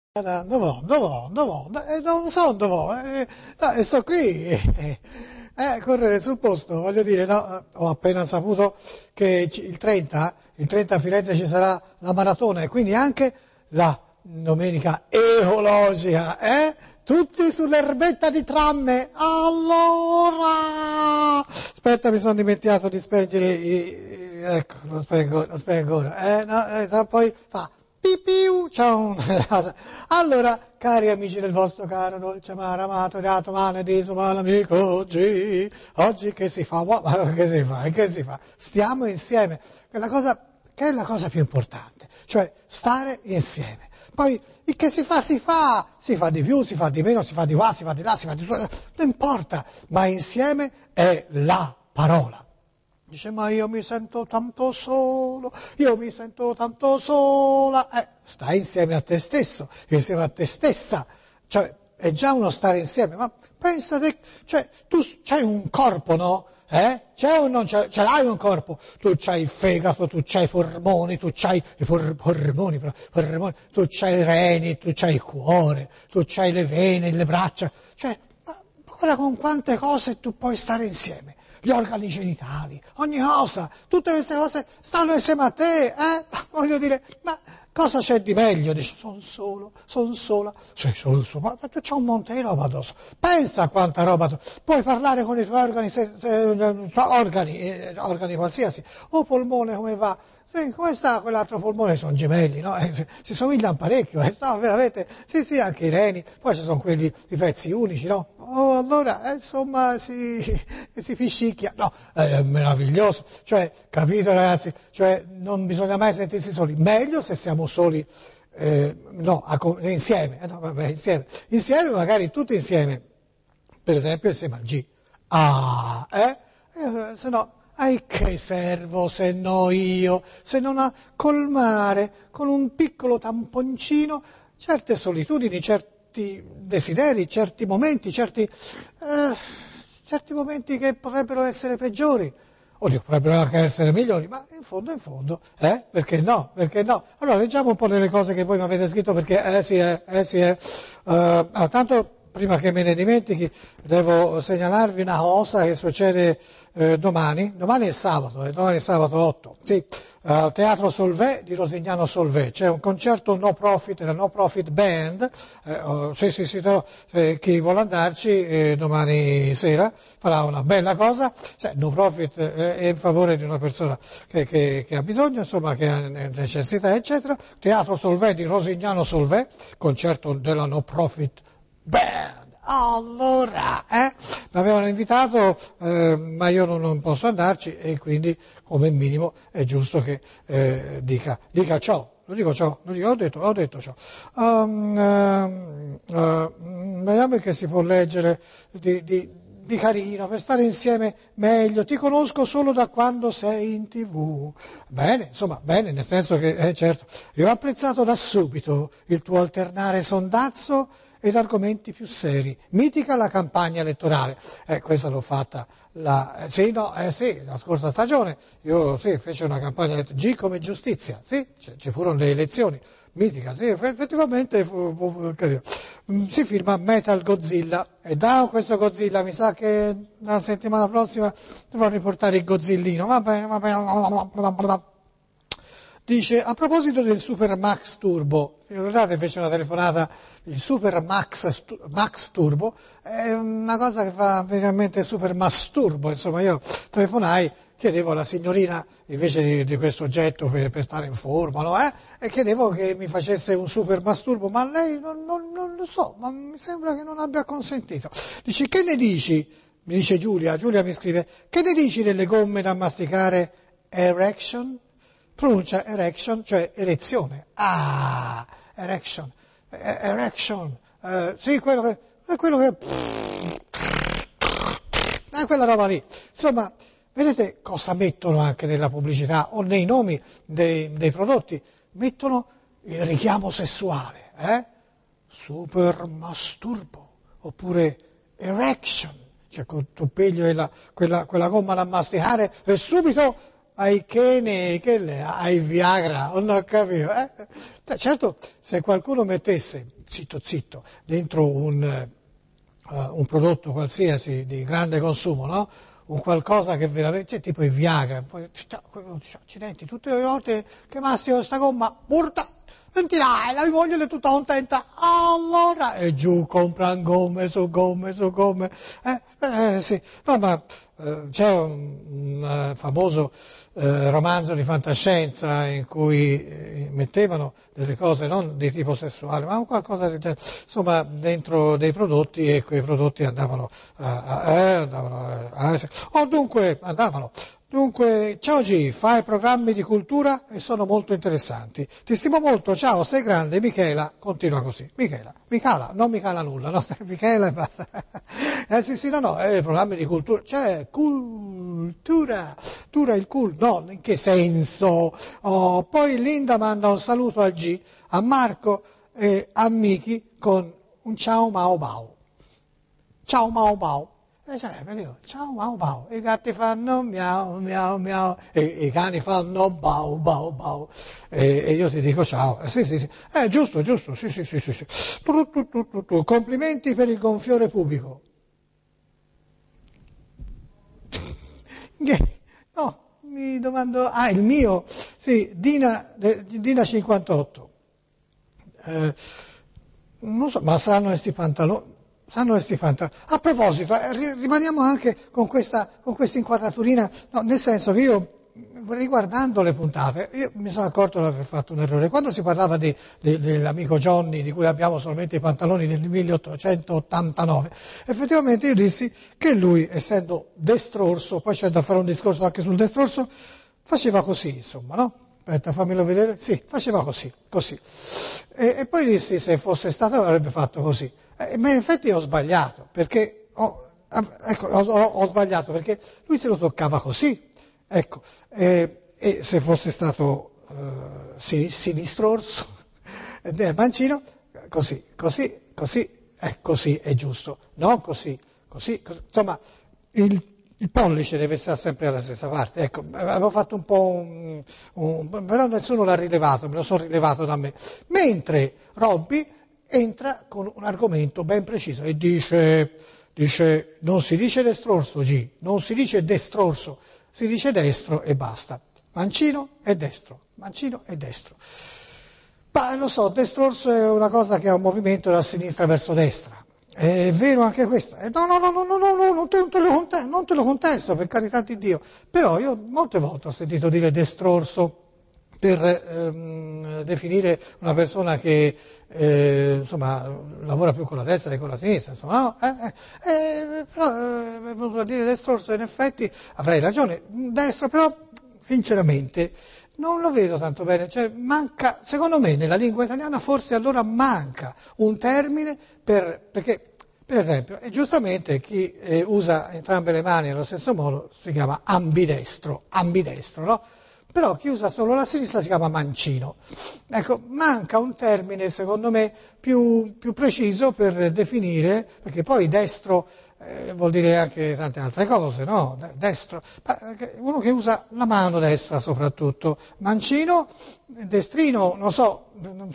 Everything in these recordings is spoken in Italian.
Non so dove, no, sto qui, correre sul posto, voglio dire, no, ho appena saputo che il 30 a Firenze ci sarà la maratona e quindi anche la domenica ecologica, Tutti sull'erbetta di tramme, allora, aspetta mi sono dimenticato di spengere, ecco, lo spengo ora, no, poi fa... Pipiu, ciao. Allora, cari amici del vostro caro dolce amaro amato dato male disumano amico oggi che si fa? Ma che si fa? Stiamo insieme, che è la cosa più importante, cioè stare insieme. Poi il che si fa, si fa di più, si fa di meno, si fa di qua, si fa di là, si fa di su, non importa, ma insieme è la parola. Dice, ma io mi sento tanto solo, io mi sento tanto sola. Stai insieme a te stesso, insieme a te stessa. Cioè, è già uno stare insieme. Ma pensate, cioè, tu c'hai un corpo, no? C'è o non c'è? Ce l'hai un corpo? Tu c'hai il fegato, tu c'hai i polmoni, tu c'hai i polmoni, tu c'hai i reni, tu c'hai il cuore, tu c'hai le vene, le braccia. Cioè, ma guarda con quante cose tu puoi stare insieme. Gli organi genitali, ogni cosa, tutte queste cose stanno insieme a te, Voglio dire, ma cosa c'è di meglio? Dice, sono sola, sei solo, ma tu c'hai un monte di roba addosso, pensa a quanta roba tu, puoi parlare con i tuoi organi qualsiasi, o polmone come va? Sì, come sta quell'altro polmone? Sono gemelli, no? Si somigliano parecchio, no, veramente, sì, anche i reni, poi ci sono quelli, i pezzi unici, no? Oh, allora, insomma, si piscicchia, no, è meraviglioso, cioè, capito ragazzi, cioè, non bisogna mai sentirsi soli, meglio se siamo soli, insieme, insieme magari tutti insieme, per esempio insieme al G, se no, ai che servo se no io, se non a colmare con un piccolo tamponcino certe solitudini, certi desideri, certi momenti, certi momenti che potrebbero essere peggiori. Oddio, potrebbero anche essere migliori, ma in fondo, perché no? Allora, leggiamo un po' delle cose che voi mi avete scritto, perché, tanto, prima che me ne dimentichi, devo segnalarvi una cosa che succede domani è sabato 8, sì, al Teatro Solvay di Rosignano Solvay, c'è un concerto no profit, la No Profit Band, chi vuole andarci domani sera farà una bella cosa, cioè no profit è in favore di una persona che ha bisogno, insomma, che ha necessità, eccetera. Teatro Solvay di Rosignano Solvay, concerto della No Profit Band. Allora, mi avevano invitato, ma io non posso andarci e quindi come minimo è giusto che dica ciao. Ho detto ciao. Vediamo che si può leggere di carino, per stare insieme meglio. Ti conosco solo da quando sei in TV. Bene, nel senso che, certo, io ho apprezzato da subito il tuo alternare sondazzo ed argomenti più seri. Mitica la campagna elettorale. Questa l'ho fatta la scorsa stagione. Io feci una campagna elettorale. G come giustizia, sì, ci furono le elezioni. Mitica, sì, effettivamente fu carino. Si firma Metal Godzilla e da questo Godzilla mi sa che la settimana prossima dovrò riportare il Godzillino. Va bene. Dice, a proposito del Super Max Turbo, ricordate fece una telefonata, il Super Max Turbo, è una cosa che fa veramente Super Masturbo, insomma io telefonai, chiedevo alla signorina, invece di questo oggetto per stare in forma, no? E chiedevo che mi facesse un Super Masturbo, ma lei non lo so, ma mi sembra che non abbia consentito. Dice, che ne dici? Mi dice Giulia mi scrive, che ne dici delle gomme da masticare Erection? Pronuncia erection, cioè erezione. Erection. Sì, quello che è quella roba lì. Insomma, vedete cosa mettono anche nella pubblicità o nei nomi dei prodotti? Mettono il richiamo sessuale, Super masturbo, oppure erection, cioè tu pigli quella gomma da masticare e subito ai ai Viagra, non ho capito. Certo, se qualcuno mettesse zitto, dentro un prodotto qualsiasi di grande consumo, no? Un qualcosa che veramente, tipo il Viagra, poi, accidenti, tutte le volte che mastio sta gomma, urta, senti dai, la mia moglie è tutta contenta, allora, e giù, compran gomme su gomme su gomme, sì, no, ma c'è un famoso romanzo di fantascienza in cui mettevano delle cose non di tipo sessuale, ma qualcosa del genere, insomma, dentro dei prodotti, e quei prodotti andavano Dunque, ciao G, fai programmi di cultura e sono molto interessanti. Ti stimo molto, ciao, sei grande, Michela, continua così. Michela, non mi cala nulla, no? Michela e basta. Sì, no, programmi di cultura, cioè, cultura, il cool, no, in che senso? Oh, poi Linda manda un saluto a G, a Marco e a Miki con un ciao Mao Mao. Ciao Mao Mao. Ciao Mau Bau, i gatti fanno miau miau miau, e i cani fanno bau bau bau, e io ti dico ciao, sì, giusto, sì. Complimenti per il gonfiore pubblico. No, mi domando, il mio, sì, Dina 58, non so, ma saranno questi pantaloni? A proposito, rimaniamo anche con questa inquadraturina, no, nel senso che io, riguardando le puntate, io mi sono accorto di aver fatto un errore. Quando si parlava dell'amico Johnny, di cui abbiamo solamente i pantaloni del 1889, effettivamente io dissi che lui, essendo destrorso, poi c'è da fare un discorso anche sul destrorso, faceva così, insomma, no? Aspetta, fammelo vedere. Sì, faceva così. E poi dissi, se fosse stato avrebbe fatto così. Ma in effetti ho sbagliato, perché ho sbagliato, perché lui se lo toccava così, ecco, e se fosse stato sinistrorso, mancino, così è giusto, non così, insomma, il pollice deve stare sempre alla stessa parte, ecco, avevo fatto un po' però nessuno l'ha rilevato, me lo sono rilevato da me, mentre Robby entra con un argomento ben preciso e dice non si dice destrorso G, non si dice destrorso, si dice destro e basta. Mancino è destro. Ma lo so, destrorso è una cosa che ha un movimento da sinistra verso destra. È vero anche questo? No, non te lo contesto, per carità di Dio. Però io molte volte ho sentito dire destrorso per definire una persona che insomma lavora più con la destra che con la sinistra, insomma, no? Però è venuto a dire destrorso, in effetti avrei ragione, destro, però sinceramente non lo vedo tanto bene, cioè manca, secondo me nella lingua italiana forse allora manca un termine perché per esempio, e giustamente chi usa entrambe le mani allo stesso modo si chiama ambidestro, no? Però chi usa solo la sinistra si chiama mancino. Ecco, manca un termine, secondo me, più preciso per definire, perché poi destro vuol dire anche tante altre cose, no? Destro, uno che usa la mano destra soprattutto. Mancino, destrino, non so,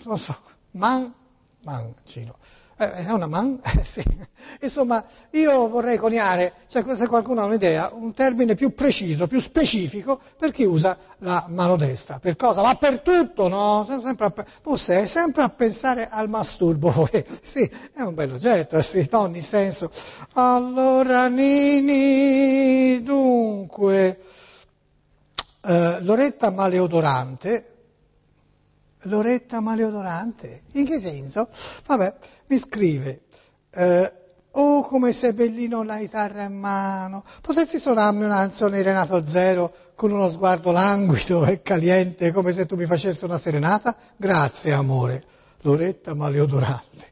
mancino. È una man? Sì. Insomma, io vorrei coniare, se qualcuno ha un'idea, un termine più preciso, più specifico per chi usa la mano destra. Per cosa? Ma per tutto, no? Sei sempre a pensare al masturbo. Sì, è un bel oggetto, sì, no, nel senso. Allora, Nini, dunque, Loretta maleodorante. In che senso? Vabbè, mi scrive, come sei bellino la chitarra in mano, potresti suonarmi una canzone di Renato Zero con uno sguardo languido e caliente come se tu mi facessi una serenata? Grazie amore, Loretta maleodorante.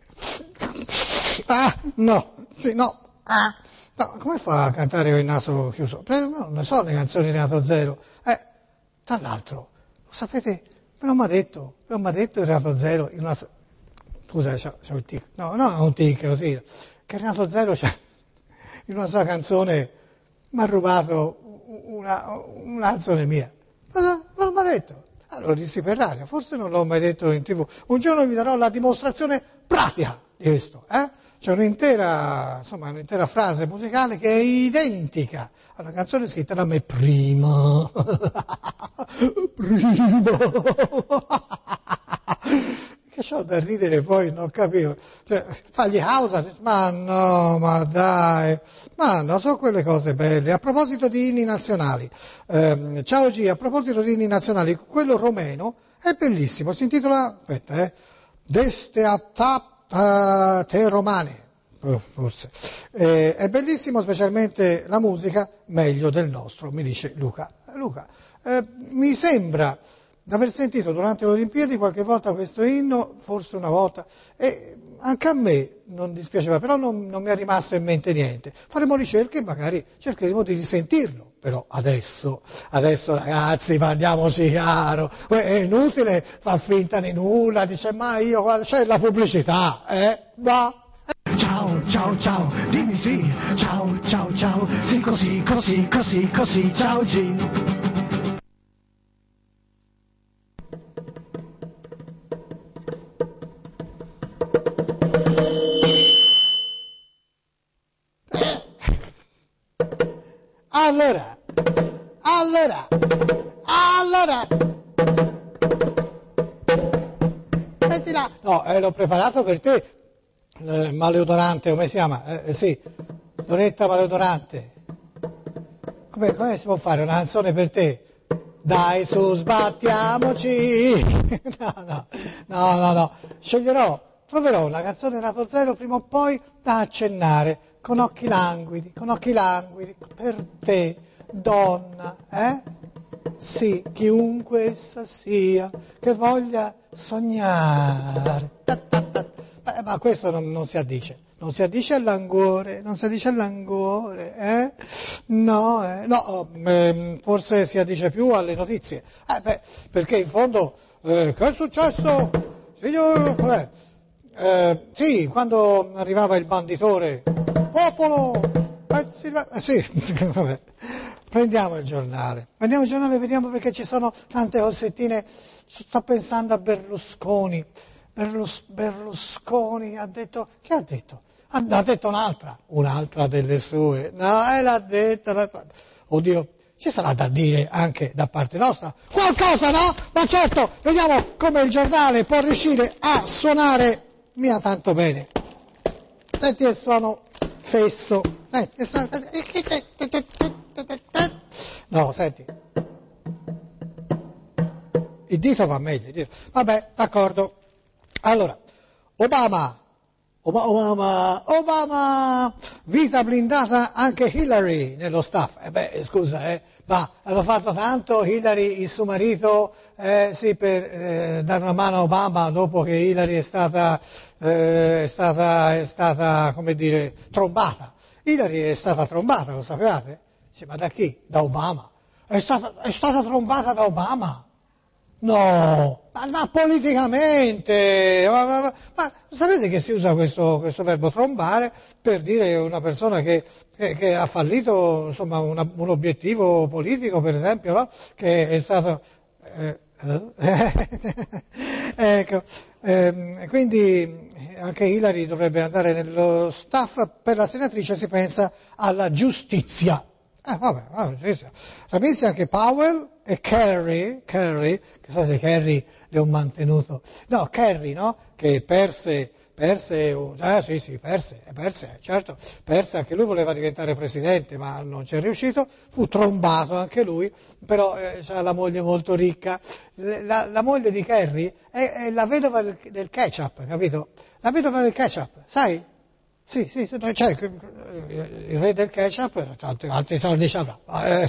No, come fa a cantare con il naso chiuso? Non ne so le canzoni di Renato Zero. Tra l'altro, sapete... Non mi ha detto Renato Zero in una... Scusa, c'ho il tic. No, un tic così. Che Renato Zero in una sua canzone mi ha rubato una canzone mia. Non mi ha detto. Allora dissi per l'aria, forse non l'ho mai detto in TV. Un giorno vi darò la dimostrazione pratica di questo. C'è un'intera frase musicale che è identica a una canzone scritta da me prima. Che c'ho da ridere poi, non capivo. Cioè, fagli causa, ma no, ma dai, ma no, sono quelle cose belle. A proposito di inni nazionali, ciao G, a proposito di inni nazionali, quello romeno è bellissimo, si intitola, Deste a te romane, forse. È bellissimo, specialmente la musica, meglio del nostro, mi dice Luca. Luca, mi sembra d'aver sentito durante le Olimpiadi qualche volta questo inno, forse una volta, e anche a me non dispiaceva, però non mi è rimasto in mente niente. Faremo ricerche e magari cercheremo di risentirlo, però adesso ragazzi, parliamoci chiaro, è inutile far finta di nulla, dice ma io, guarda, c'è la pubblicità, va. Ciao, ciao, ciao, dimmi sì, ciao, ciao, ciao, sì così, così, così, così, ciao G. Allora, senti là, no, l'ho preparato per te, maleodorante, come si chiama? Sì, Donetta maleodorante. Come si può fare una canzone per te? Dai su, sbattiamoci! No, troverò una canzone Nato Zero prima o poi da accennare, con occhi languidi, per te, donna, Sì, chiunque essa sia, che voglia sognare. Ma questo non si addice. Non si addice al languore, No, forse si addice più alle notizie. Perché in fondo, che è successo? Signor, sì, quando arrivava il banditore, popolo, sì, vabbè. Prendiamo il giornale, vediamo perché ci sono tante cossettine. Sto pensando a Berlusconi. Berlusconi ha detto, che ha detto? Ha detto un'altra delle sue. No, l'ha detta. Oddio, ci sarà da dire anche da parte nostra qualcosa, no? Ma certo, vediamo come il giornale può riuscire a suonare mia tanto bene. Senti il suono fesso. No, senti. Il dito va meglio. Vabbè, d'accordo. Allora, Obama, vita blindata anche Hillary nello staff. Scusa, ma hanno fatto tanto Hillary, il suo marito, sì, per dare una mano a Obama dopo che Hillary è stata, come dire, trombata. Hillary è stata trombata, lo sapevate? Sì, ma da chi? Da Obama. È stata trombata da Obama. No, ma politicamente, ma sapete che si usa questo verbo trombare per dire una persona che ha fallito, insomma, un obiettivo politico, per esempio, no? Che è stato... ecco, quindi anche Hillary dovrebbe andare nello staff. Per la senatrice si pensa alla giustizia. Sapessi anche Powell e Kerry, che sapete Kerry le ho mantenuto, no, Kerry, no? Che perse, certo, perse, anche lui voleva diventare presidente, ma non ci è riuscito, fu trombato anche lui, però ha la moglie molto ricca. La moglie di Kerry è la vedova del ketchup, capito? La vedova del ketchup, sai? Sì, cioè, il re del ketchup altri soldi ci avrà.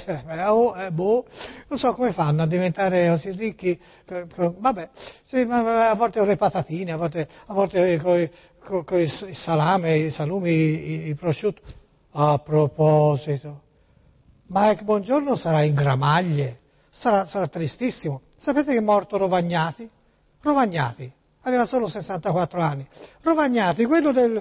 Non so come fanno a diventare così ricchi. Vabbè, sì, ma a volte con le patatine, a volte con il salame, i salumi, il prosciutto. A proposito, Mike Bongiorno sarà in gramaglie, sarà tristissimo. Sapete che è morto Rovagnati? Rovagnati aveva solo 64 anni. Rovagnati, quello del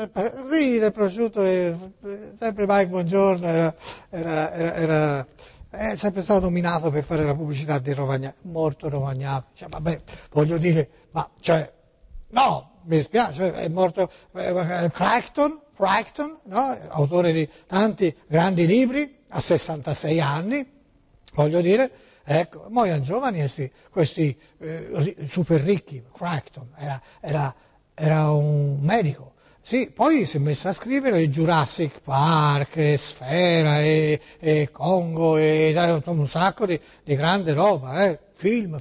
prosciutto, sempre Mike Bongiorno era è sempre stato nominato per fare la pubblicità di Rovagnato, morto Rovagnato, cioè, vabbè, voglio dire, ma cioè, no, mi dispiace, è morto Crichton, no? Autore di tanti grandi libri, a 66 anni, voglio dire, ecco, muoiono giovani questi super ricchi. Crichton era un medico. Sì, poi si è messo a scrivere Jurassic Park, Sfera, e Congo, e un sacco di grande roba, film,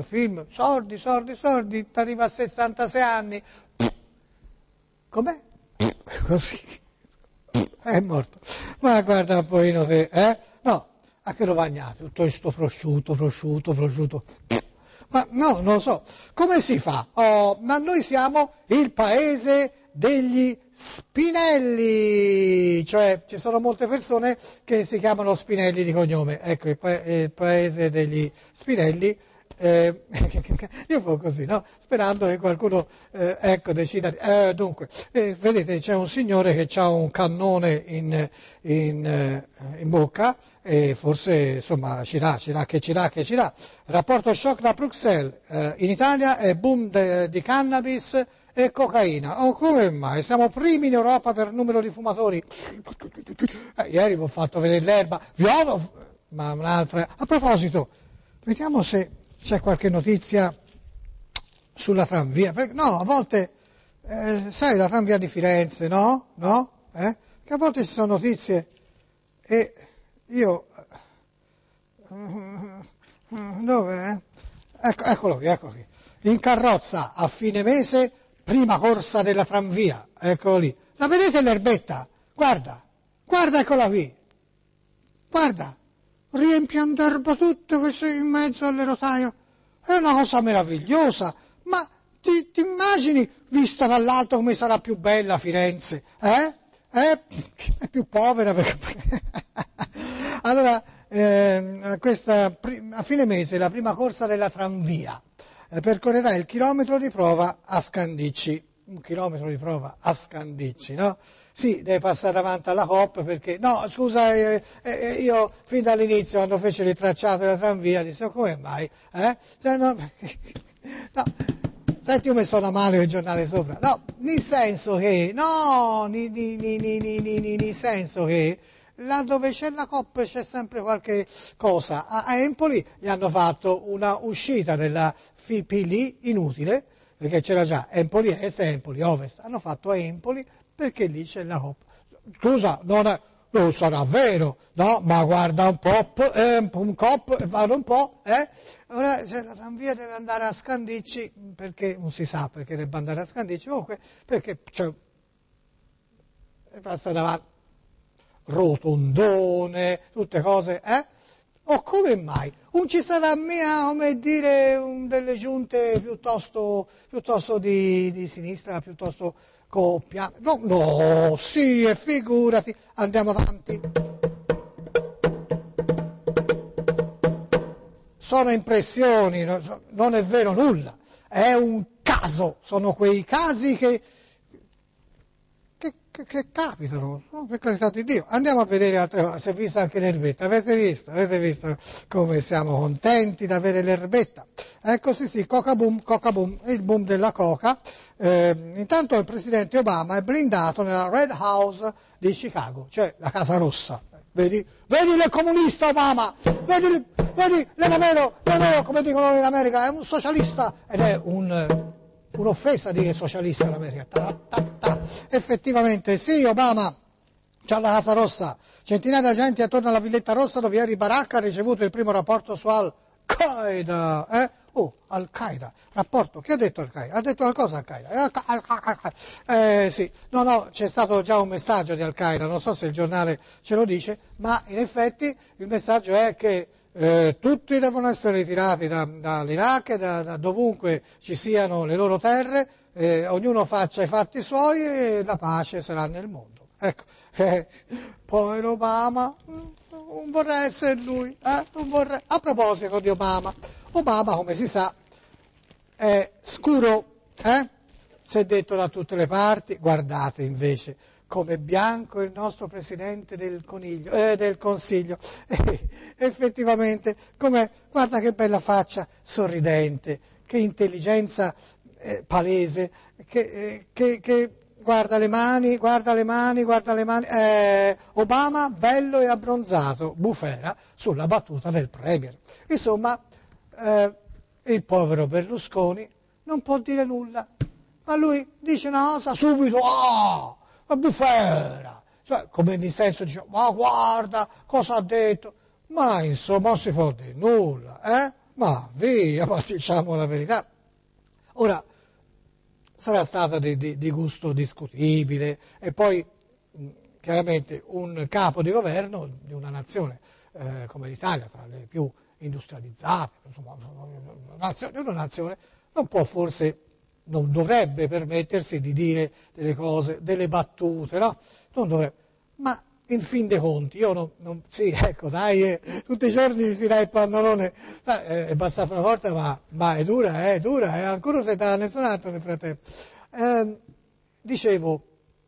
sordi, t'arriva a 66 anni, com'è? Così, è morto. Ma guarda un pochino te, no, a che Rovagnato, tutto questo prosciutto. Ma no, non lo so, come si fa? Oh, ma noi siamo il paese degli Spinelli, cioè ci sono molte persone che si chiamano Spinelli di cognome, ecco il paese degli Spinelli, io fo così, no? Sperando che qualcuno ecco, decida. Dunque, vedete c'è un signore che ha un cannone in bocca e forse insomma ci dà. Rapporto shock da Bruxelles, in Italia è boom di cannabis e cocaina. Oh, come mai? Siamo primi in Europa per numero di fumatori. Ieri vi ho fatto vedere l'erba, ma un'altra. A proposito, vediamo se c'è qualche notizia sulla tranvia. No, a volte, sai, la tranvia di Firenze, no? Che a volte ci sono notizie e io... Dove? Eccolo qui. In carrozza a fine mese, prima corsa della tranvia, eccolo lì. La vedete l'erbetta? Guarda, eccola qui. Guarda, riempiano d'erba tutto questo in mezzo alle rotaie. È una cosa meravigliosa, ma ti immagini, vista dall'alto, come sarà più bella Firenze? È più povera perché... Allora, a fine mese, la prima corsa della tranvia. Percorrerà il chilometro di prova a Scandicci. Un chilometro di prova a Scandicci, no? Sì, deve passare davanti alla Coop perché... No, scusa, io fin dall'inizio, quando fece il tracciato della tranvia, dissi, come mai? No, senti come sono male il giornale sopra. No, nel senso che... nel senso che... Là dove c'è la Coop c'è sempre qualche cosa. A Empoli gli hanno fatto una uscita della FIPL inutile, perché c'era già Empoli Est e Empoli Ovest. Hanno fatto a Empoli perché lì c'è la Coop. Scusa, non sarà vero, no? Ma guarda un po', vado un po', Ora la tranvia deve andare a Scandicci, perché non si sa perché deve andare a Scandicci, comunque perché passa davanti. Rotondone, tutte cose, O come mai? Non ci sarà come dire, delle giunte piuttosto di sinistra, piuttosto coppia? No, sì, e figurati, andiamo avanti. Sono impressioni, non è vero nulla, è un caso, sono quei casi che capitano, no? Per carità di Dio. Andiamo a vedere altre cose. Si è vista anche l'erbetta, avete visto come siamo contenti di avere l'erbetta. Ecco, sì, Coca Boom, il boom della coca. Intanto il presidente Obama è blindato nella Red House di Chicago, cioè la Casa Rossa. Vedi il comunista Obama, vedi l'elemero, come dicono in America, è un socialista ed è un'offesa dire socialista in America. Effettivamente sì, Obama c'ha la Casa Rossa, centinaia di agenti attorno alla Villetta Rossa dove ieri Barack ha ricevuto il primo rapporto su Al-Qaeda. Al-Qaeda, rapporto, chi ha detto Al-Qaeda? Ha detto qualcosa Al-Qaeda? Sì, no, c'è stato già un messaggio di Al-Qaeda, non so se il giornale ce lo dice, ma in effetti il messaggio è che tutti devono essere ritirati dall'Iraq, da dovunque ci siano le loro terre, ognuno faccia i fatti suoi e la pace sarà nel mondo. Ecco, poi Obama, non vorrei essere lui, non vorrei. A proposito di Obama, come si sa, è scuro, si è detto da tutte le parti, guardate invece come bianco il nostro Presidente del Consiglio. Effettivamente, guarda che bella faccia sorridente, che intelligenza palese, che guarda le mani, Obama bello e abbronzato, bufera sulla battuta del Premier. Insomma, il povero Berlusconi non può dire nulla, ma lui dice una cosa subito, ma bufera, cioè, come nel senso dice, ma guarda cosa ha detto, ma insomma non si può dire nulla, ma via, ma diciamo la verità. Ora, sarà stata di gusto discutibile, e poi chiaramente un capo di governo di una nazione come l'Italia, tra le più industrializzate, insomma, una nazione, non dovrebbe permettersi di dire delle cose, delle battute, no? Non dovrebbe. Ma in fin dei conti, tutti i giorni si dà il pannolone, è bastata una volta, ma è dura, ancora se da nessun altro nel frattempo. Dicevo,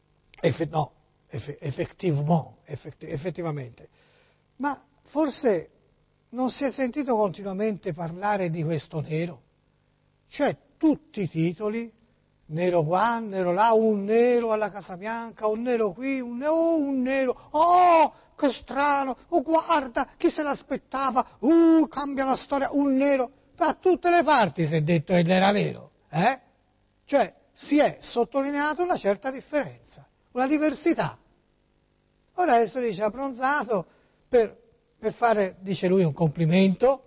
effettivamente, ma forse non si è sentito continuamente parlare di questo nero? Cioè tutti i titoli, nero qua, nero là, un nero alla Casa Bianca, un nero qui, un nero, che strano, guarda, chi se l'aspettava, cambia la storia, un nero, da tutte le parti si è detto che era nero, Cioè si è sottolineato una certa differenza, una diversità. Ora adesso dice abbronzato per fare, dice lui, un complimento,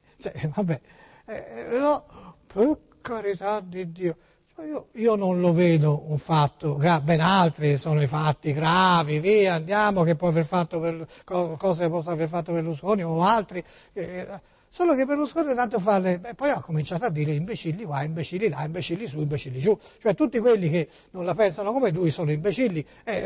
per carità di Dio, io non lo vedo un fatto grave, ben altri sono i fatti gravi, via, andiamo, che può aver fatto cose che possa aver fatto Berlusconi o altri, solo che Berlusconi tanto poi ha cominciato a dire imbecilli qua, imbecilli là, imbecilli su, imbecilli giù, cioè tutti quelli che non la pensano come lui sono imbecilli,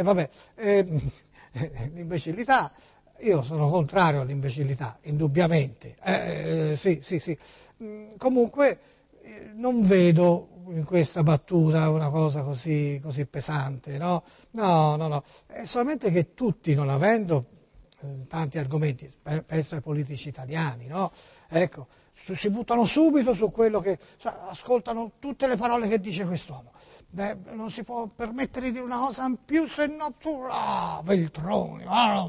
l'imbecillità. Io sono contrario all'imbecillità, indubbiamente, sì. Comunque non vedo in questa battuta una cosa così pesante, no? No, è solamente che tutti, non avendo tanti argomenti, penso ai politici italiani, no? Ecco, si buttano subito su quello che, ascoltano tutte le parole che dice quest'uomo. Non si può permettere di dire una cosa in più, se no Veltroni,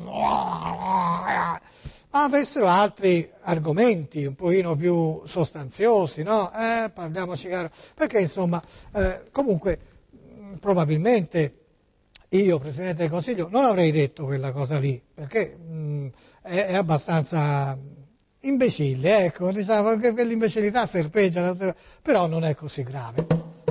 ma avessero altri argomenti un pochino più sostanziosi, no? Parliamoci chiaro, perché insomma, comunque, probabilmente io, Presidente del Consiglio, non avrei detto quella cosa lì, perché è abbastanza imbecille, ecco, diciamo che l'imbecillità serpeggia, però non è così grave.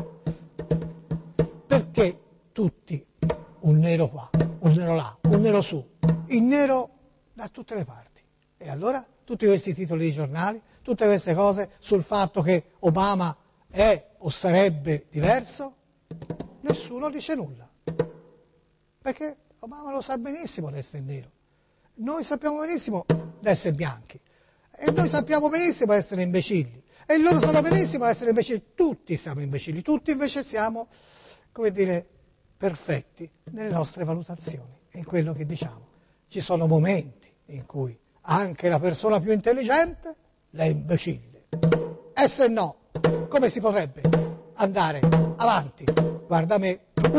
Perché tutti, un nero qua, un nero là, un nero su, il nero da tutte le parti. E allora tutti questi titoli di giornali, tutte queste cose sul fatto che Obama è o sarebbe diverso, nessuno dice nulla. Perché Obama lo sa benissimo di essere nero. Noi sappiamo benissimo di essere bianchi. E noi sappiamo benissimo di essere imbecilli. E loro sanno benissimo di essere imbecilli. Tutti siamo imbecilli. Tutti invece siamo, come dire, perfetti nelle nostre valutazioni, in quello che diciamo. Ci sono momenti in cui anche la persona più intelligente è imbecille. E se no, come si potrebbe andare avanti? Guarda me.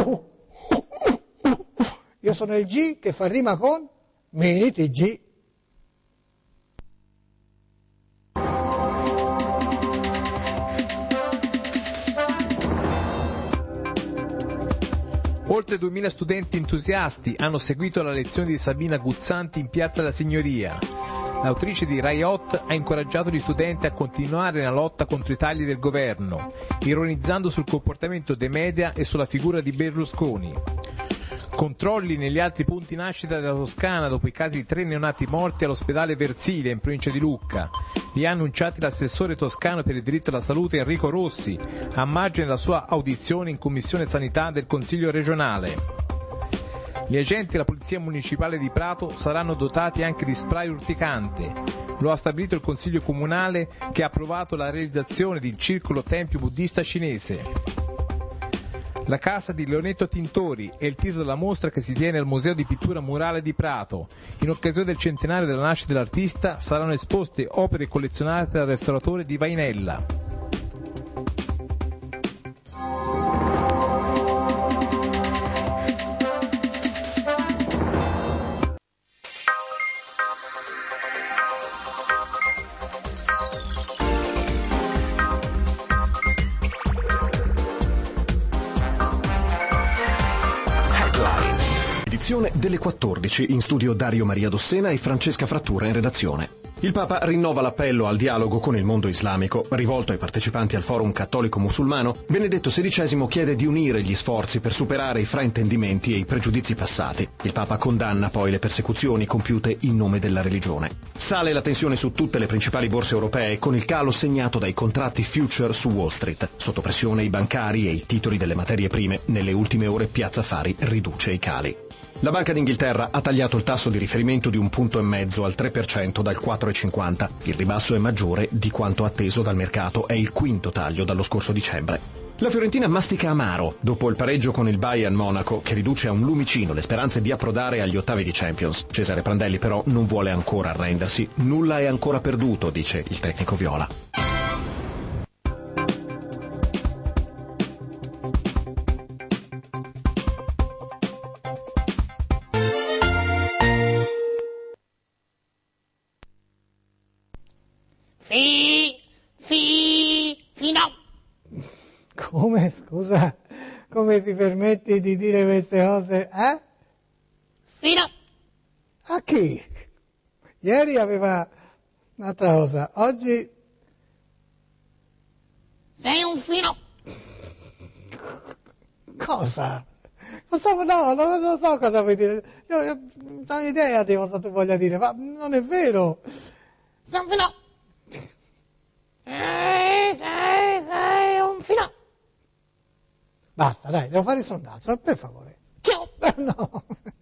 Io sono il G che fa rima con Mini TG. Oltre 2000 studenti entusiasti hanno seguito la lezione di Sabina Guzzanti in Piazza della Signoria. L'autrice di Riot ha incoraggiato gli studenti a continuare nella lotta contro i tagli del governo, ironizzando sul comportamento dei media e sulla figura di Berlusconi. Controlli negli altri punti nascita della Toscana dopo i casi di 3 neonati morti all'ospedale Versilia in provincia di Lucca. Li ha annunciati l'assessore toscano per il diritto alla salute Enrico Rossi, a margine della sua audizione in Commissione Sanità del Consiglio regionale. Gli agenti della Polizia Municipale di Prato saranno dotati anche di spray urticante. Lo ha stabilito il Consiglio Comunale, che ha approvato la realizzazione di un circolo tempio buddista cinese. La casa di Leonetto Tintori è il titolo della mostra che si tiene al Museo di Pittura Murale di Prato. In occasione del centenario della nascita dell'artista saranno esposte opere collezionate dal restauratore di Vainella. Delle 14, in studio Dario Maria Dossena e Francesca Frattura in redazione. Il Papa rinnova l'appello al dialogo con il mondo islamico. Rivolto ai partecipanti al Forum Cattolico-Musulmano, Benedetto XVI chiede di unire gli sforzi per superare i fraintendimenti e i pregiudizi passati. Il Papa condanna poi le persecuzioni compiute in nome della religione. Sale la tensione su tutte le principali borse europee, con il calo segnato dai contratti future su Wall Street. Sotto pressione i bancari e i titoli delle materie prime. Nelle ultime ore Piazza Affari riduce i cali. La Banca d'Inghilterra ha tagliato il tasso di riferimento di 1,5 punti al 3% dal 4,50. Il ribasso è maggiore di quanto atteso dal mercato, è il quinto taglio dallo scorso dicembre. La Fiorentina mastica amaro dopo il pareggio con il Bayern Monaco, che riduce a un lumicino le speranze di approdare agli ottavi di Champions. Cesare Prandelli però non vuole ancora arrendersi. Nulla è ancora perduto, dice il tecnico viola. Fino. Come, scusa, come ti permetti di dire queste cose, eh? Fino. A chi? Ieri aveva un'altra cosa, oggi... Sei un fino. Cosa? Non so cosa vuoi dire. Io non ho idea di cosa tu voglia dire, ma non è vero. Sei un fino. Sei un fino. Basta, dai, devo fare il sondaggio, per favore. Chio. No.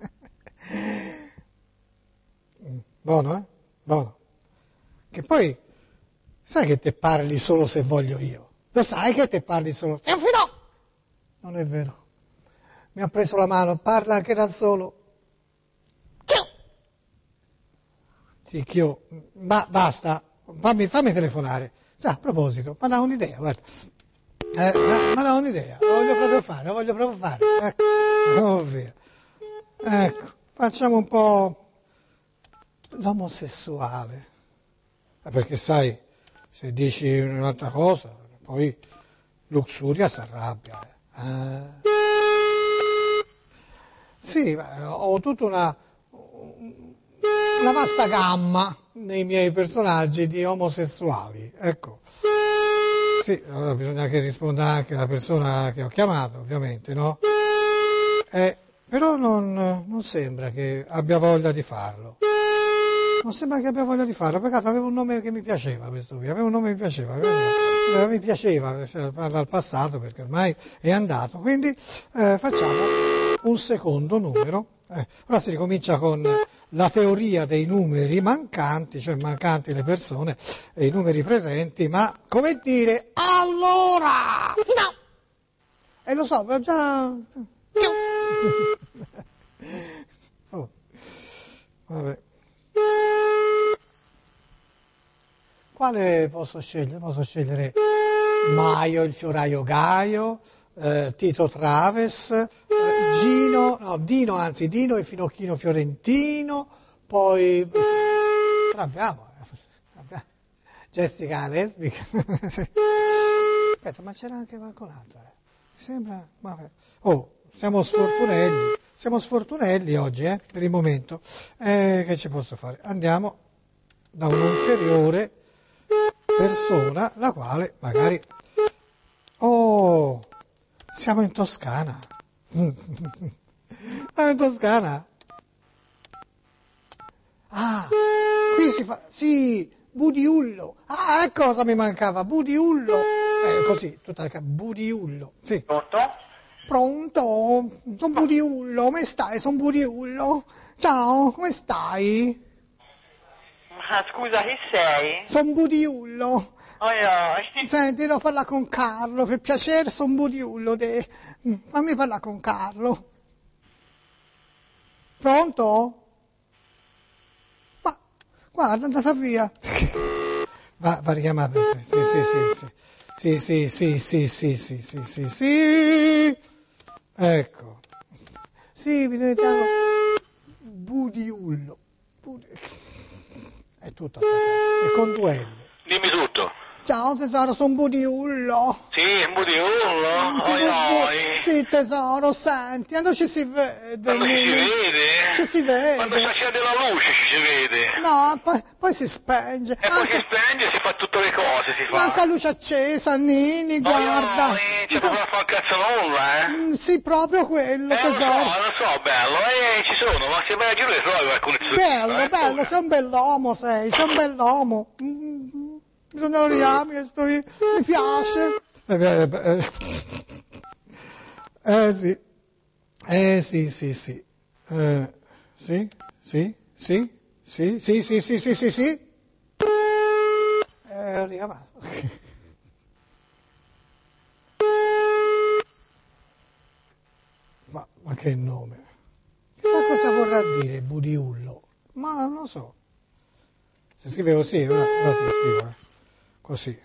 Buono, eh? Buono. Che poi, sai che te parli solo se voglio io. Lo sai che te parli solo... Sei un fino. Non è vero. Mi ha preso la mano, parla anche da solo. Chio. Sì, ch'io. Basta, fammi telefonare. Già, a proposito, ma da un'idea, guarda. Ma da un'idea, lo voglio proprio fare. Ecco, via. Ecco, facciamo un po' l'omosessuale. Perché sai, se dici un'altra cosa, poi Luxuria si arrabbia. Sì, ho tutta una vasta gamma nei miei personaggi di omosessuali, ecco. Sì, allora bisogna che risponda anche la persona che ho chiamato, ovviamente, no? Però non sembra che abbia voglia di farlo. Non sembra che abbia voglia di farlo, peccato, aveva un nome che mi piaceva questo qui, mi piaceva, cioè, parla al passato perché ormai è andato, quindi facciamo un secondo numero. Ora si ricomincia con la teoria dei numeri mancanti, cioè mancanti le persone e i numeri presenti, ma come dire, allora! Fino. Lo so, ma già... Oh. Vabbè. Quale posso scegliere? Posso scegliere Maio, il fioraio Gaio, Tito Traves, Dino e Finocchino Fiorentino, poi abbiamo Jessica lesbica. Aspetta, ma c'era anche qualcun altro. Mi sembra... Vabbè. Oh, siamo sfortunelli oggi, per il momento. Che ci posso fare? Andiamo da un'ulteriore persona, la quale magari... Oh, siamo in Toscana. Siamo in Toscana. Ah, qui si fa... Sì, Budiullo. Ah, ecco cosa mi mancava, Budiullo. Così, tutta la... Budiullo, sì. Pronto? Son Budiullo, come stai? Son Budiullo. Ciao, come stai? Ma scusa, chi sei? Son Budiullo. Oi, oi. Senti, devo parlare con Carlo, per piacere, sono un budiullo. Fammi parlare con Carlo. Pronto? Ma, guarda, è andata via. Va richiamata. Sì. Ecco. Sì, mi diventiamo budiullo. È tutto attaccato. E con duello. Dimmi tutto. Ciao tesoro, sono budiullo. Sì, un budiullo. Oi, oi. Sì tesoro, senti, quando ci si vede? Quando ci si vede? Ci si vede. Quando si accende la luce ci si vede. No, poi si spenge. E poi si spenge e si fa tutte le cose, si fa. Manca la luce accesa, Nini, guarda. Oi, c'è proprio a fare cazzo nulla, eh? Sì, proprio quello, tesoro. Lo so, bello. Ci sono, ma se vai a giro le trovi qualcuno. Bello, sei un bell'uomo, sei un bell'uomo. Bisogna lo riami, mi piace. Sì. Richiamato. Ma che nome? Chissà cosa vorrà dire budiullo. Ma non lo so. Si scrive così, no, ti scrivo, così.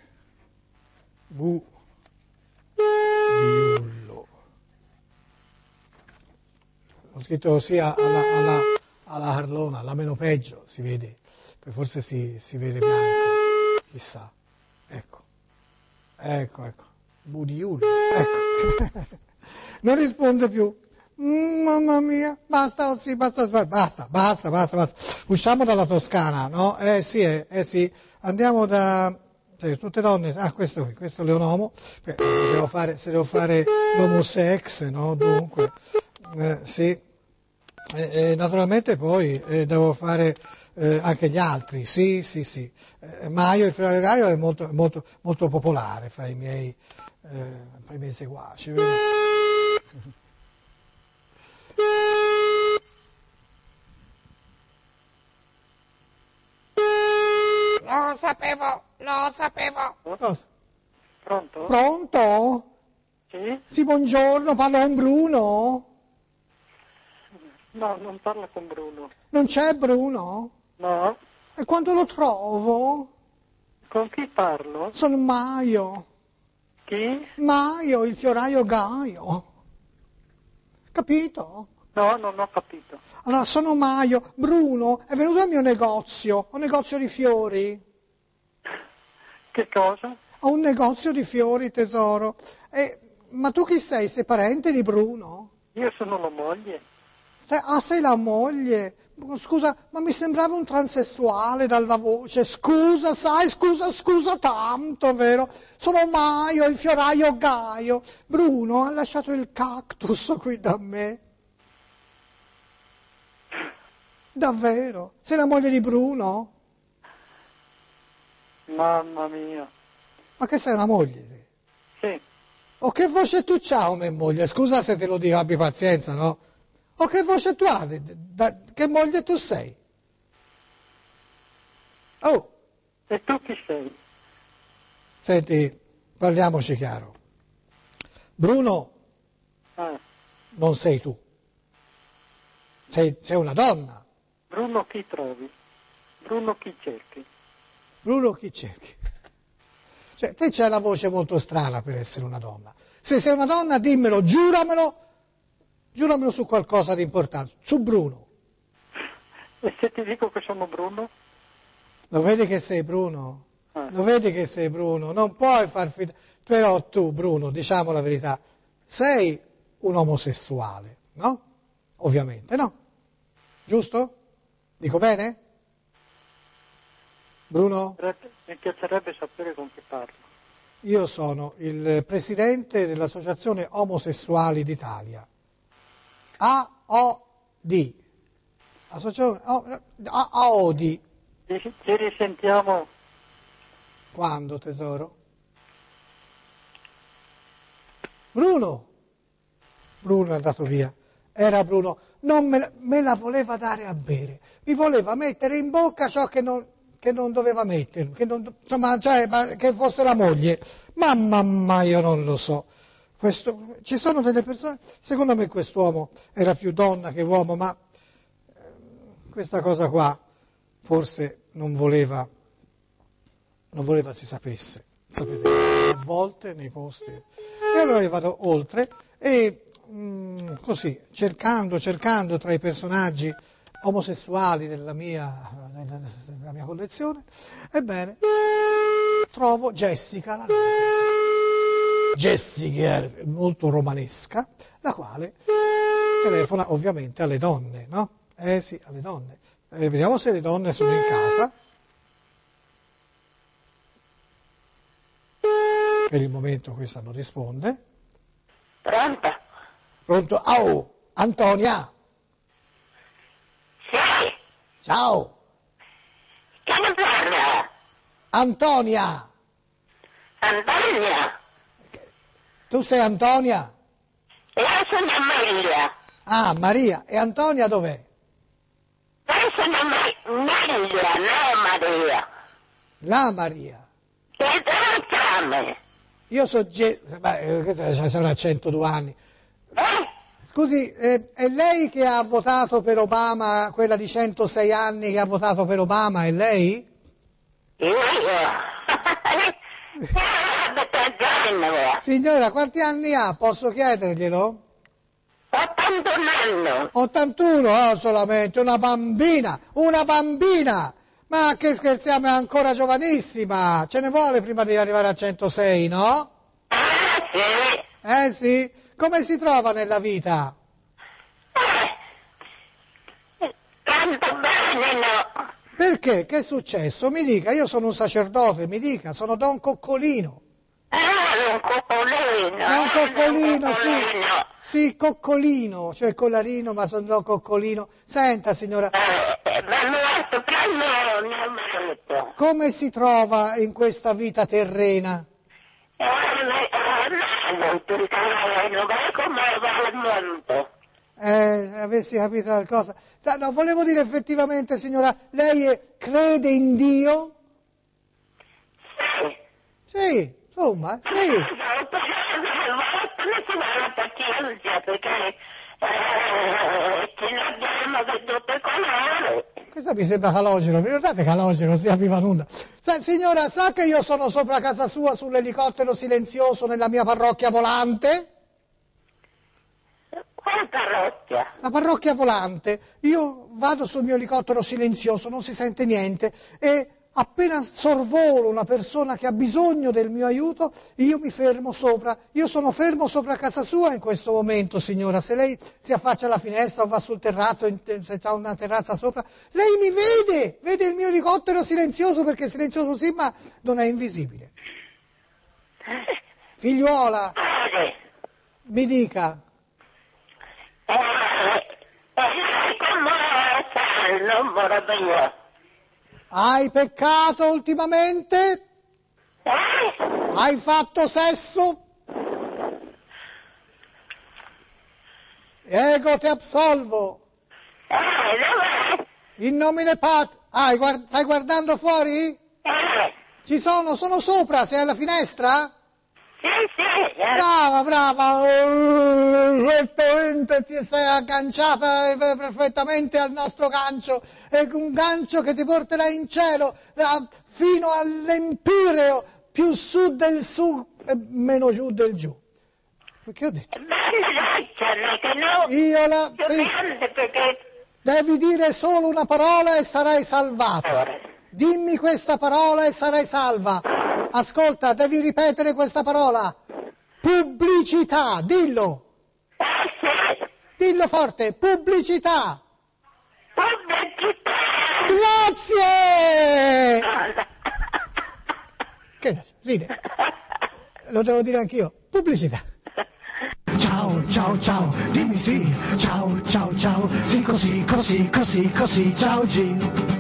Budiullo. Ho scritto così alla Arlona, alla meno peggio, si vede. Poi forse si vede bianco. Chissà. Ecco. Budiullo. Ecco. Non risponde più. Mamma mia, basta. Usciamo dalla Toscana, no? Sì. Andiamo da tutte donne. Ah, questo è Leonomo. Se devo fare l'homosex, no? Dunque, sì. Naturalmente poi devo fare anche gli altri. Sì. Maio, il fioraio è molto popolare fra i miei seguaci. Lo sapevo. Pronto? Pronto? Sì? Sì, buongiorno, parlo con Bruno? No, non parla con Bruno. Non c'è Bruno? No? E quando lo trovo? Con chi parlo? Sono Maio. Chi? Maio, il fioraio Gaio. Capito? No, non ho capito. Allora, sono Maio. Bruno è venuto al mio negozio, un negozio di fiori. Che cosa? Ho un negozio di fiori, tesoro. Ma tu chi sei? Sei parente di Bruno? Io sono la moglie. Sei la moglie? Scusa, ma mi sembrava un transessuale dalla voce. Scusa tanto, vero? Sono Maio, il fioraio Gaio. Bruno ha lasciato il cactus qui da me. Davvero? Sei la moglie di Bruno? Mamma mia. Ma che sei una moglie? Sì. O che voce tu c'hai come moglie? Scusa se te lo dico, abbi pazienza, no? O che voce tu hai? Che moglie tu sei? Oh! E tu chi sei? Senti, parliamoci chiaro. Bruno non sei tu. Sei una donna. Bruno chi trovi? Bruno chi cerchi? Bruno chi cerchi? Cioè, te c'hai la voce molto strana per essere una donna. Se sei una donna, dimmelo, giuramelo su qualcosa di importante, su Bruno. E se ti dico che sono Bruno? Lo vedi che sei Bruno? Lo vedi che sei Bruno? Non puoi far finta. Però tu, Bruno, diciamo la verità, sei un omosessuale, no? Ovviamente, no? Giusto? Dico bene? Bruno? Mi piacerebbe sapere con chi parlo. Io sono il presidente dell'Associazione Omosessuali d'Italia. AOD. Associazione AOD. Ci risentiamo. Quando, tesoro? Bruno è andato via. Era Bruno. Non me la voleva dare a bere. Mi voleva mettere in bocca ciò che non... doveva metterlo, che fosse la moglie. Mamma, io non lo so. Ci sono delle persone, secondo me quest'uomo era più donna che uomo, ma questa cosa qua forse non voleva si sapesse, sapete, a volte nei posti. E allora io vado oltre e così, cercando tra i personaggi omosessuali della mia collezione, ebbene, trovo Jessica, Jessica molto romanesca, la quale telefona ovviamente alle donne, no? Sì, alle donne. Vediamo se le donne sono in casa. Per il momento questa non risponde. Pronto? Pronto? Oh, Antonia! Sì? Ciao! Chi ne parla? Antonia! Antonia? Tu sei Antonia? Io sono Maria. Ah, Maria. E Antonia dov'è? Io sono Maria, no Maria. La Maria. E dove chiami? Io so questa sarà 102 anni. Eh? Scusi, è lei che ha votato per Obama, quella di 106 anni che ha votato per Obama, è lei? Io? Signora, quanti anni ha? Posso chiederglielo? 81 anni. 81, solamente, una bambina! Ma che scherziamo, è ancora giovanissima! Ce ne vuole prima di arrivare a 106, no? Sì. Sì? Come si trova nella vita? Tanto bene, no. Perché? Che è successo? Mi dica, io sono un sacerdote, mi dica, sono Don Coccolino. Un coccolino. Don Coccolino, sì. Coccolino. Sì, Coccolino, cioè collarino, ma sono Don Coccolino. Senta, signora, Ma mi lascio prendere mio marito. come si trova in questa vita terrena? Non ti ricordo, ma come va il mondo? Avessi capito qualcosa. No, volevo dire effettivamente, signora, lei crede in Dio? Sì. Sì, insomma, sì. Perché ce ne abbiamo di tutte colori. Questa mi sembra Calogero, vi ricordate Calogero, non si capiva nulla. Signora, sa che io sono sopra casa sua sull'elicottero silenzioso nella mia parrocchia volante? Quale parrocchia? La parrocchia volante. Io vado sul mio elicottero silenzioso, non si sente niente, e appena sorvolo una persona che ha bisogno del mio aiuto, io mi fermo sopra. Io sono fermo sopra casa sua in questo momento, signora. Se lei si affaccia alla finestra o va sul terrazzo, se c'è una terrazza sopra, lei mi vede il mio elicottero silenzioso, perché è silenzioso sì, ma non è invisibile. Figliuola, mi dica. Come sta il numero mio? Hai peccato ultimamente? Hai fatto sesso? Ego ti absolvo. Dov'è? In nomine stai guardando fuori? Sono sopra, sei alla finestra? Sì. Brava, esattamente, ti sei agganciata perfettamente al nostro gancio, è un gancio che ti porterà in cielo, fino all'Empireo, più su del su e meno giù del giù. Che ho detto? Devi dire solo una parola e sarai salvato. Dimmi questa parola e sarai salva. Ascolta, devi ripetere questa parola. Pubblicità, dillo. Dillo forte, pubblicità. Grazie! Che ride? Lo devo dire anch'io. Pubblicità. Ciao, dimmi sì. Ciao, sì così, ciao G.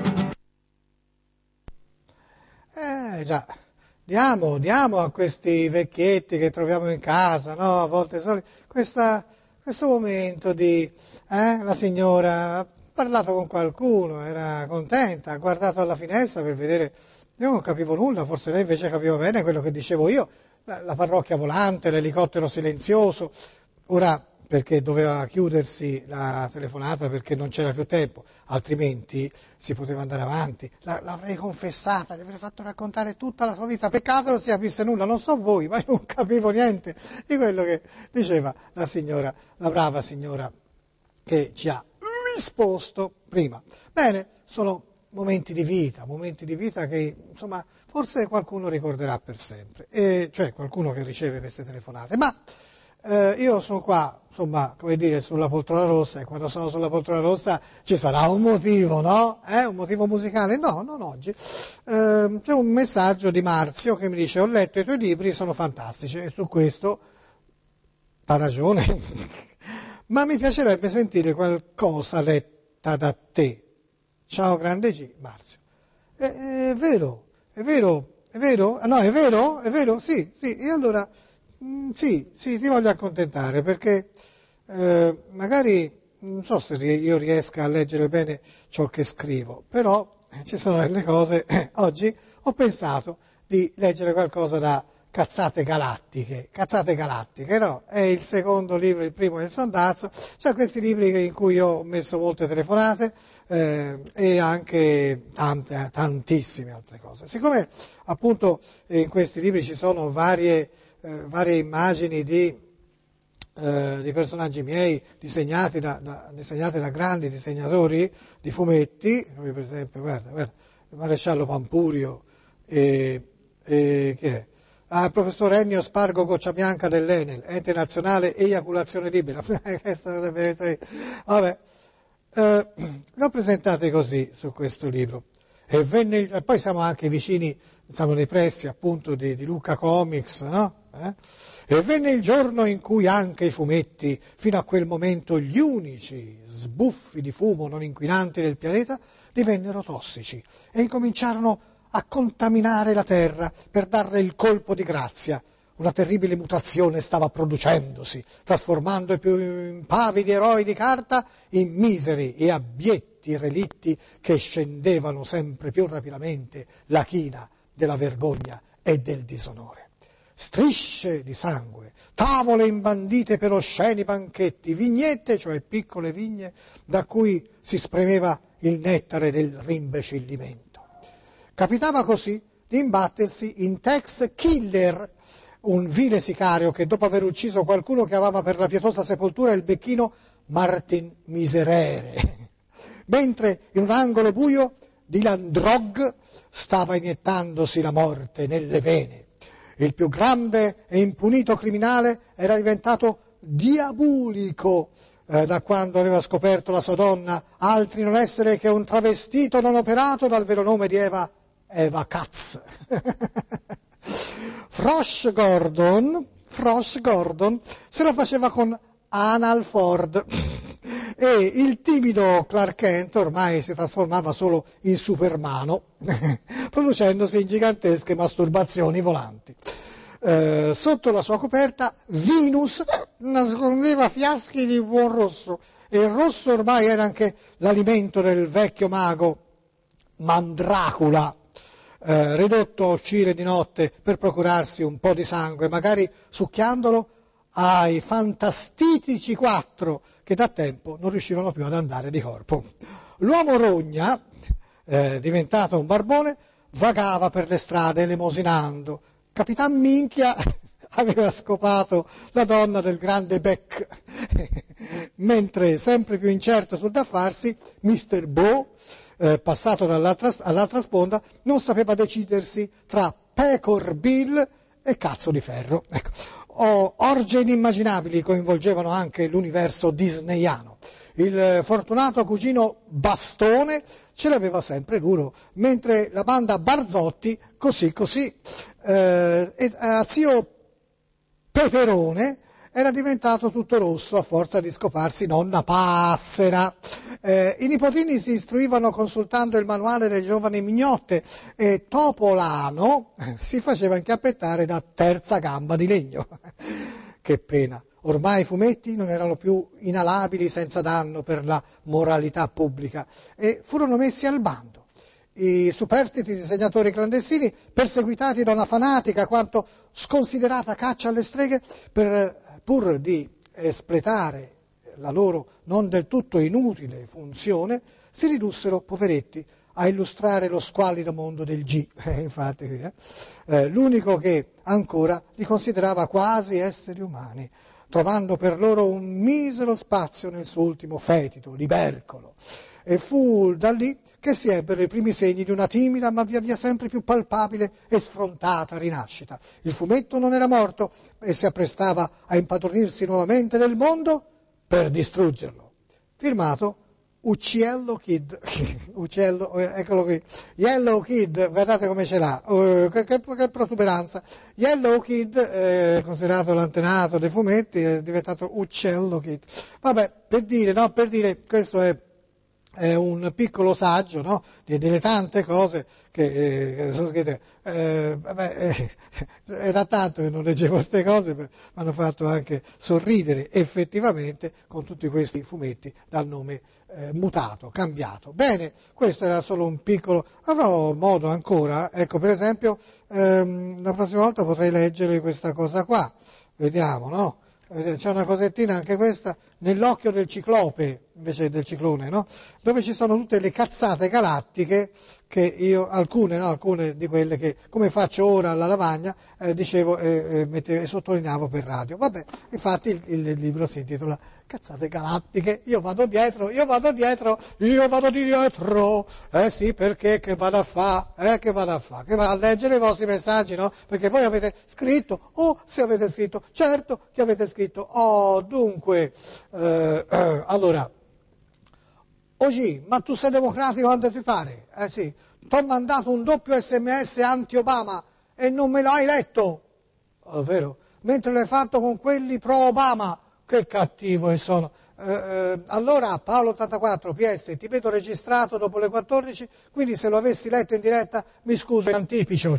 Già, diamo a questi vecchietti che troviamo in casa, no? A volte solo questo momento di la signora, parlato con qualcuno, era contenta, ha guardato alla finestra per vedere, io non capivo nulla, forse lei invece capiva bene quello che dicevo io, la parrocchia volante, l'elicottero silenzioso, ora perché doveva chiudersi la telefonata perché non c'era più tempo, altrimenti si poteva andare avanti, l'avrei confessata, gli avrei fatto raccontare tutta la sua vita, peccato non si capisse nulla, non so voi, ma io non capivo niente di quello che diceva la signora, la brava signora che ci ha risposto prima. Bene, sono momenti di vita che insomma forse qualcuno ricorderà per sempre, cioè qualcuno che riceve queste telefonate, ma io sono qua, insomma, come dire, sulla poltrona rossa, e quando sono sulla poltrona rossa ci sarà un motivo, no? Un motivo musicale? No, non oggi. C'è un messaggio di Marzio che mi dice: ho letto i tuoi libri, sono fantastici, e su questo ha ragione, ma mi piacerebbe sentire qualcosa letta da te. Ciao grande G, Marzio. È vero? Ah, no, è vero? Sì, e allora... Sì, ti voglio accontentare perché magari non so se io riesca a leggere bene ciò che scrivo, però ci sono delle cose, oggi ho pensato di leggere qualcosa da Cazzate Galattiche, no? È il secondo libro, il primo è il Sondazzo, cioè questi libri in cui ho messo molte telefonate e anche tantissime altre cose. Siccome appunto in questi libri ci sono varie immagini di personaggi miei disegnati da grandi disegnatori di fumetti, come per esempio, guarda, il maresciallo Pampurio e chi è? Il professor Ennio Spargo Gocciabianca dell'Enel, ente nazionale eiaculazione libera. Vabbè, le ho presentate così su questo libro. E poi siamo anche vicini, siamo nei pressi appunto di Lucca Comics, no? E venne il giorno in cui anche i fumetti, fino a quel momento gli unici sbuffi di fumo non inquinanti del pianeta, divennero tossici e incominciarono a contaminare la terra per darle il colpo di grazia. Una terribile mutazione stava producendosi, trasformando i più impavidi eroi di carta in miseri e abietti relitti che scendevano sempre più rapidamente la china della vergogna e del disonore. Strisce di sangue, tavole imbandite per osceni banchetti, vignette, cioè piccole vigne, da cui si spremeva il nettare del rimbecillimento. Capitava così di imbattersi in Tex Killer, un vile sicario che dopo aver ucciso qualcuno che aveva per la pietosa sepoltura il becchino Martin Miserere, mentre in un angolo buio Dylan Drog stava iniettandosi la morte nelle vene. Il più grande e impunito criminale era diventato diabolico da quando aveva scoperto la sua donna, altri non essere che un travestito non operato dal vero nome di Eva Katz. Frosh Gordon se la faceva con Anal Ford e il timido Clark Kent ormai si trasformava solo in Supermano, producendosi in gigantesche masturbazioni volanti. Sotto la sua coperta Venus nascondeva fiaschi di buon rosso e il rosso ormai era anche l'alimento del vecchio mago Mandracula, ridotto a uscire di notte per procurarsi un po' di sangue, magari succhiandolo ai fantastitici 4 che da tempo non riuscivano più ad andare di corpo. L'uomo rogna, diventato un barbone, vagava per le strade elemosinando. Capitan Minchia aveva scopato la donna del grande Beck, mentre sempre più incerto sul da farsi, Mr. Bo, passato all'altra sponda, non sapeva decidersi tra Pecor Bill e Cazzo di Ferro. Ecco. Orge inimmaginabili coinvolgevano anche l'universo disneyano. Il fortunato cugino Bastone ce l'aveva sempre duro, mentre la banda Barzotti così. E a zio Peperone era diventato tutto rosso a forza di scoparsi nonna Passera. I nipotini si istruivano consultando il manuale delle giovani mignotte e Topolano si faceva inchiappettare da terza gamba di legno. Che pena, Ormai i fumetti non erano più inalabili senza danno per la moralità pubblica e furono messi al bando. I superstiti disegnatori clandestini, perseguitati da una fanatica quanto sconsiderata caccia alle streghe, pur di espletare la loro non del tutto inutile funzione, si ridussero, poveretti, a illustrare lo squallido mondo del G, infatti, l'unico che ancora li considerava quasi esseri umani, trovando per loro un misero spazio nel suo ultimo fetito, libercolo. E fu da lì che si ebbero i primi segni di una timida ma via via sempre più palpabile e sfrontata rinascita. Il fumetto non era morto e si apprestava a impadronirsi nuovamente del mondo per distruggerlo. Firmato Uccello Kid, Uccello, eccolo qui, Yellow Kid, guardate come ce l'ha, che protuberanza. Yellow Kid, considerato l'antenato dei fumetti, è diventato Uccello Kid. Vabbè, per dire, questo è un piccolo saggio, no? Delle tante cose che sono scritte. Era tanto che non leggevo queste cose, mi hanno fatto anche sorridere effettivamente con tutti questi fumetti dal nome mutato, cambiato. Bene, questo era solo un piccolo, avrò modo ancora, ecco per esempio la prossima volta potrei leggere questa cosa qua, vediamo, no? C'è una cosettina anche questa, nell'occhio del ciclope, invece del ciclone, no? Dove ci sono tutte le cazzate galattiche che io, alcune di quelle che, come faccio ora alla lavagna, dicevo e sottolineavo per radio. Vabbè, infatti il libro si intitola Cazzate galattiche, io vado dietro, sì, perché che vado a fare, che vado a leggere i vostri messaggi, no? Perché voi avete scritto, se avete scritto, certo che avete scritto, dunque, allora, oggi, ma tu sei democratico quando ti pare? Sì, ti ho mandato un doppio SMS anti-Obama e non me l'hai letto, vero? Mentre l'hai fatto con quelli pro-Obama. Che cattivo che sono. Allora, Paolo 84, PS, ti vedo registrato dopo le 14, quindi se lo avessi letto in diretta, mi scuso, anticipo.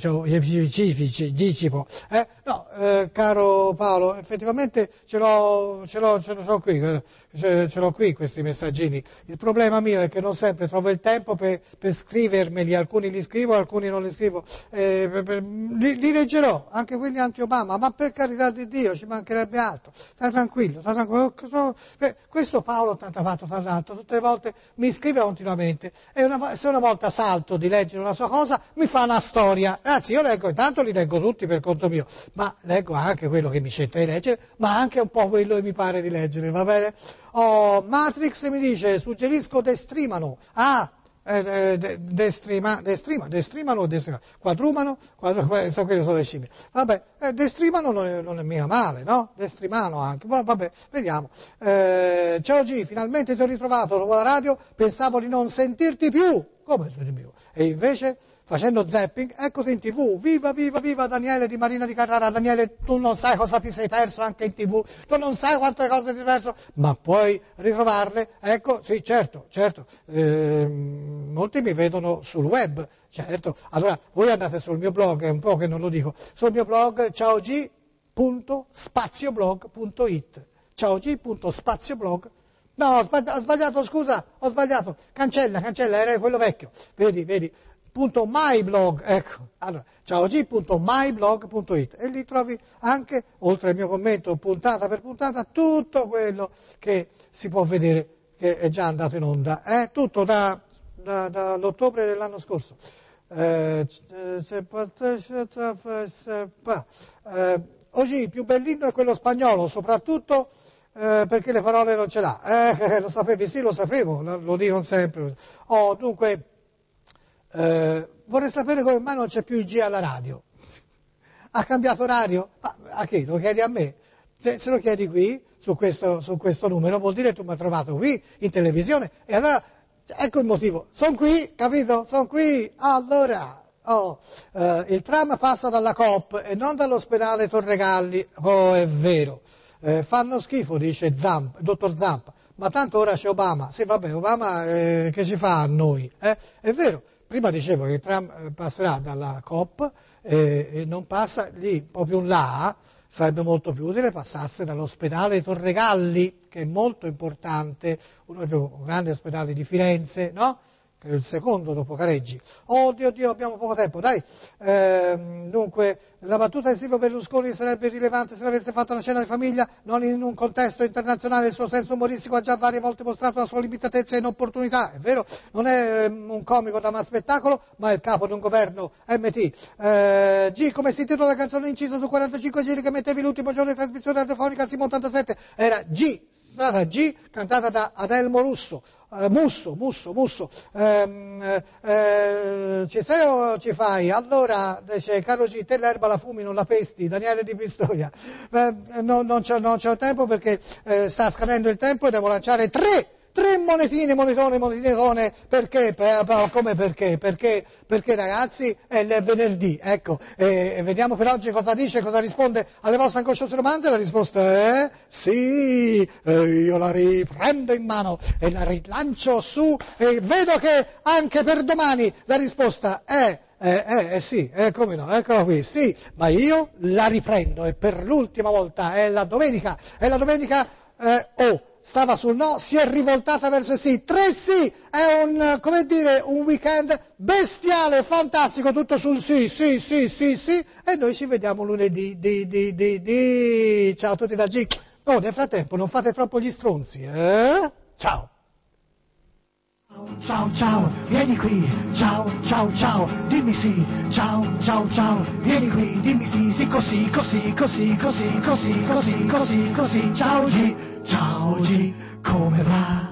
No, caro Paolo, effettivamente ce l'ho qui questi messaggini. Il problema mio è che non sempre trovo il tempo per scrivermeli, alcuni li scrivo, alcuni non li scrivo. Li leggerò, anche quelli anti-Obama, ma per carità di Dio, ci mancherebbe altro. Stai tranquillo. Questo Paolo 84, tra l'altro, tutte le volte mi scrive continuamente e se una volta salto di leggere una sua cosa mi fa una storia. Anzi, io leggo, intanto li leggo tutti per conto mio, ma leggo anche quello che mi scelta di leggere, ma anche un po' quello che mi pare di leggere, va bene? Matrix mi dice, suggerisco Destrimano. Destrimano, quadrumano, quelle sono le scimmie. Vabbè, Destrimano non è mica male, no? Destrimano anche, vabbè, vediamo. Ciao G, finalmente ti ho ritrovato dopo la radio, pensavo di non sentirti più. Come senti più? E invece, facendo zapping, eccoti in TV, viva Daniele di Marina di Carrara. Daniele, tu non sai cosa ti sei perso anche in TV, tu non sai quante cose ti sei perso, ma puoi ritrovarle, ecco, sì, certo, molti mi vedono sul web, certo, allora voi andate sul mio blog, è un po' che non lo dico, sul mio blog ciaog.spazioblog.it, ciaog.spazioblog. No, ho sbagliato, scusa, cancella, era quello vecchio, vedi, .myblog, ecco, allora, ciaog.myblog.it e lì trovi anche, oltre al mio commento puntata per puntata, tutto quello che si può vedere che è già andato in onda, tutto dall'ottobre dell'anno scorso. Oggi il più bellino è quello spagnolo, soprattutto perché le parole non ce l'ha. Lo sapevi? Sì, lo sapevo, lo dicono sempre. Dunque, vorrei sapere come mai non c'è più il G alla radio. Ha cambiato orario? Ma a chi? Lo chiedi a me? Se lo chiedi qui, su questo numero, vuol dire che tu mi hai trovato qui, in televisione, e allora, ecco il motivo. Sono qui, capito? Sono qui. Allora, il tram passa dalla Coop e non dall'ospedale Torregalli. È vero. Fanno schifo, dice il dottor Zampa, ma tanto ora c'è Obama. Sì, vabbè, Obama che ci fa a noi? È vero, prima dicevo che il tram passerà dalla Coop e non passa lì, proprio là, sarebbe molto più utile passasse dall'ospedale Torregalli, che è molto importante, uno dei più grandi ospedali di Firenze, no? Che è il secondo dopo Careggi. Oh Dio, abbiamo poco tempo, dai. Dunque, la battuta di Silvio Berlusconi sarebbe rilevante se l'avesse fatto una cena di famiglia, non in un contesto internazionale. Il suo senso umoristico ha già varie volte mostrato la sua limitatezza e inopportunità, è vero, non è un comico da spettacolo, ma è il capo di un governo MT. G, come si intitola la canzone incisa su 45 giri che mettevi l'ultimo giorno di trasmissione radiofonica Simo 87? Era G, strada G, cantata da Adelmo Russo. Musso. Ci sei o ci fai? Allora, dice, caro G, te l'erba la fumi, non la pesti, Daniele di Pistoia. Non c'ho tempo perché sta scadendo il tempo e devo lanciare tre monetine, perché? Come perché? Perché ragazzi è venerdì, ecco, e vediamo per oggi cosa dice, cosa risponde alle vostre angosciose domande. La risposta è sì, io la riprendo in mano e la rilancio su, e vedo che anche per domani la risposta è sì, come no, eccola qui, sì, ma io la riprendo, e per l'ultima volta è la domenica, stava sul no, si è rivoltata verso il sì. 3 sì, è un weekend bestiale, fantastico, tutto sul sì, e noi ci vediamo lunedì, ciao a tutti da G. Oh, nel frattempo non fate troppo gli stronzi, Ciao. Ciao, vieni qui, ciao, dimmi sì, ciao, vieni qui, dimmi sì, così, ciao G, come va?